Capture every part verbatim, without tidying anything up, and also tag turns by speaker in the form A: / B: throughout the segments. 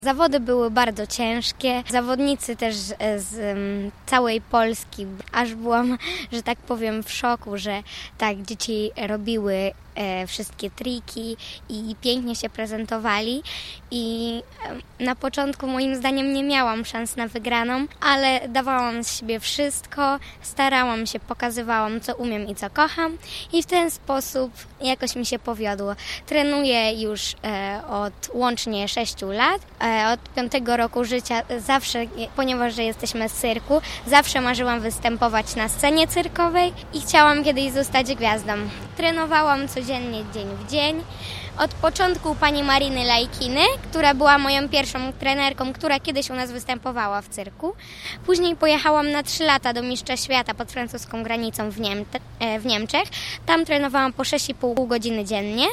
A: Zawody były bardzo ciężkie, zawodnicy też z, z um, całej Polski, aż byłam, że tak powiem, w szoku, że tak dzieci robiły e, wszystkie triki i pięknie się prezentowali i e, na początku moim zdaniem nie miałam szans na wygraną, ale dawałam z siebie wszystko, starałam się, pokazywałam co umiem i co kocham i w ten sposób jakoś mi się powiodło. Trenuję już e, od łącznie sześciu lat. E, Od piątego roku życia zawsze, ponieważ że jesteśmy z cyrku, zawsze marzyłam występować na scenie cyrkowej i chciałam kiedyś zostać gwiazdą. Trenowałam codziennie, dzień w dzień. Od początku pani Mariny Lajkiny, która była moją pierwszą trenerką, która kiedyś u nas występowała w cyrku. Później pojechałam na trzy lata do mistrza świata pod francuską granicą w, Niem- w Niemczech. Tam trenowałam po sześć i pół godziny dziennie.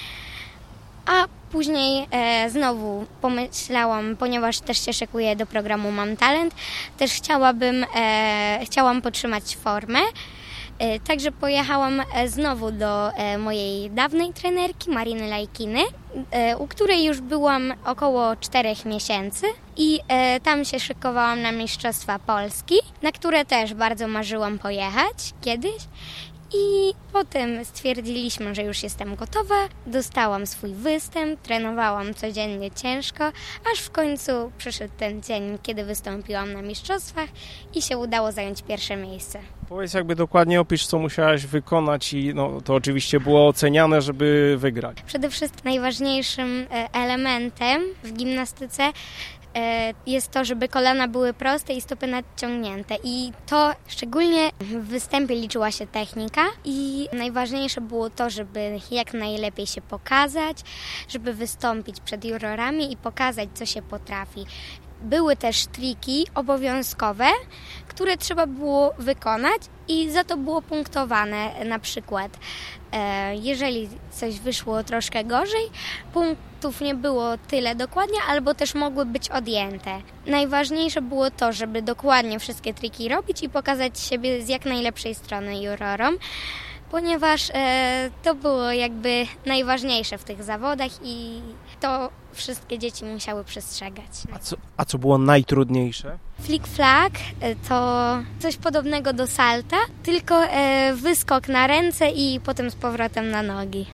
A: A później e, znowu pomyślałam, ponieważ też się szykuję do programu Mam Talent, też chciałabym, e, chciałam podtrzymać formę. E, także pojechałam e, znowu do e, mojej dawnej trenerki, Mariny Lajkiny, e, u której już byłam około czterech miesięcy i e, tam się szykowałam na Mistrzostwa Polski, na które też bardzo marzyłam pojechać kiedyś. I potem stwierdziliśmy, że już jestem gotowa, dostałam swój występ, trenowałam codziennie ciężko, aż w końcu przyszedł ten dzień, kiedy wystąpiłam na mistrzostwach i się udało zająć pierwsze miejsce.
B: Powiedz jakby dokładnie, opisz co musiałaś wykonać i no, to oczywiście było oceniane, żeby wygrać.
A: Przede wszystkim najważniejszym elementem w gimnastyce jest to, żeby kolana były proste i stopy nadciągnięte i to szczególnie w występie liczyła się technika i najważniejsze było to, żeby jak najlepiej się pokazać, żeby wystąpić przed jurorami i pokazać, co się potrafi. Były też triki obowiązkowe, które trzeba było wykonać i za to było punktowane. Na przykład e, jeżeli coś wyszło troszkę gorzej, punktów nie było tyle dokładnie, albo też mogły być odjęte. Najważniejsze było to, żeby dokładnie wszystkie triki robić i pokazać siebie z jak najlepszej strony jurorom, ponieważ e, to było jakby najważniejsze w tych zawodach i to wszystkie dzieci musiały przestrzegać.
B: A co, a co było najtrudniejsze?
A: Flick-flack to coś podobnego do salta, tylko e, wyskok na ręce i potem z powrotem na nogi.